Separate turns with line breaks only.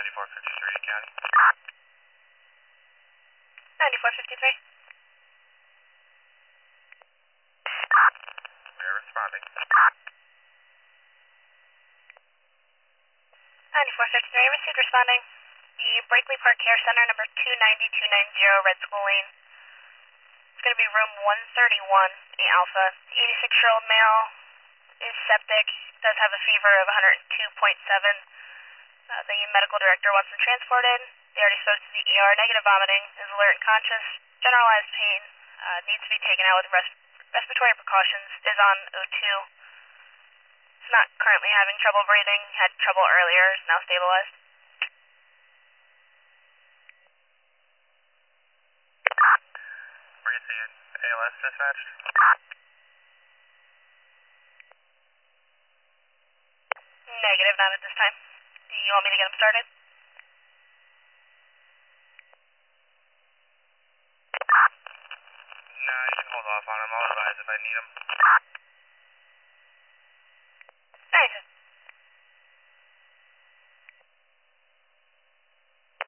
9453 County.
9453.
We're responding.
9453, received responding. The Brakely Park Care Center, number 290-290, Red School Lane. It's going to be room 131, A Alpha. 86-year-old male is septic, does have a fever of 102.7. The medical director wants him transported. They already spoke to the ER. Negative vomiting, is alert and conscious. Generalized pain, needs to be taken out with respiratory precautions, is on O2. Is not currently having trouble breathing, had trouble earlier, is now stabilized.
Where you see it? ALS dispatched?
Negative, not at this time. Do you want me to get him started?
No, you can hold off on him. I'll advise if I need him.